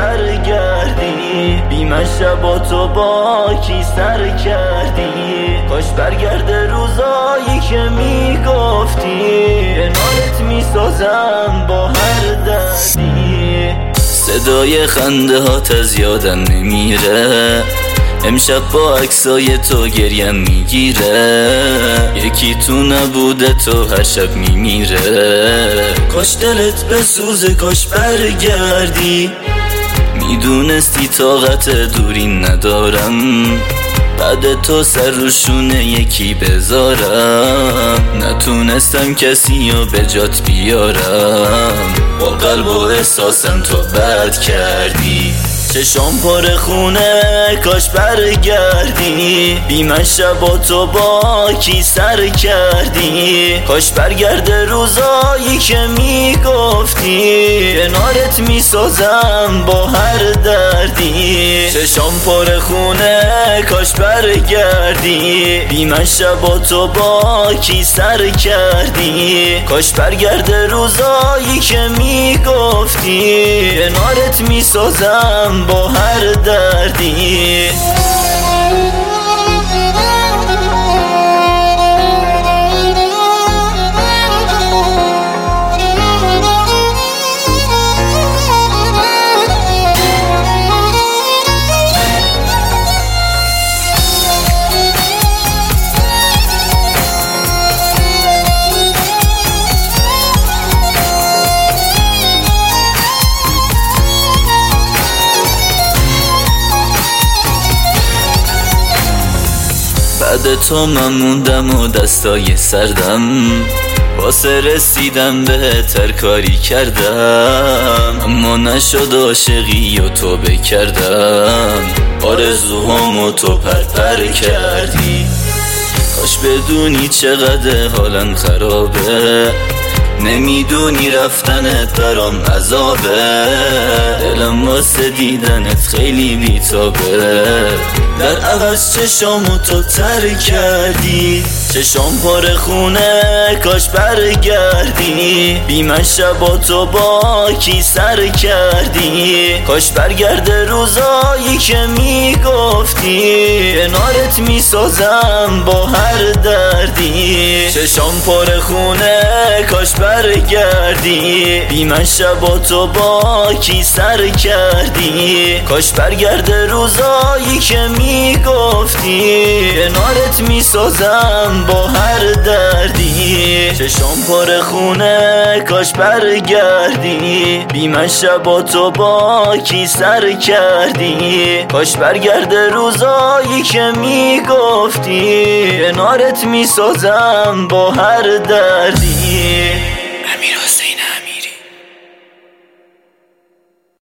برگردی، بی من شباتو با کی سر کردی. کاش برگرده روزایی که میگفتی کنارت میسازم با هر دردی. صدای خنده هات از یادم نمیره، امشب با عکسای تو گریم میگیره. یکی تو نبوده تو هر شب میمیره. کاش دلت بسوزه، کاش برگردی. میدونستی طاقت دوری ندارم، بعد تو سر رو شونه یکی بذارم. نتونستم کسی رو به جات بیارم، با قلب و احساسم تو بد کردی. چشام پر خونه کاش برگردی، بی من شباتو با کی سر کردی. کاش برگرده روزایی که میگفتی کنارت میسازم با هر دردی. چشام پر خونه کاش برگردی، بی من شباتو با کی سر کردی. کاش برگرده روزایی که میگفتی کنارت میسازم با هر دردی. بعد تو من موندم و دستای سردم، واسه رسیدم بهتر کاری کردم. اما نشد عاشقی و تو بکردم، آرزوهامو تو پر کردی. کاش بدونی چقدر حالم خرابه، نمیدونی رفتنت برام عذابه. دلم واسه دیدنت خیلی بیتابه، در عوض چشامو تو تر کردی. چشام پر خونه کاش برگردی، بی من شباتو با کی سر کردی. کاش برگرده روزایی که میگفتی کنارت میسازم با هر دردی. چشام پر خونه کاش برگردی، بی من شباتو با کی سر کردی. کاش برگرده روزایی که میگفتی کنارت میسازم با هر دردی. چشام پر خونه کاش برگردی، بی من شباتو با کی سر کردی. کاش برگرده روزایی که میگفتی کنارت میسازم با هر دردی.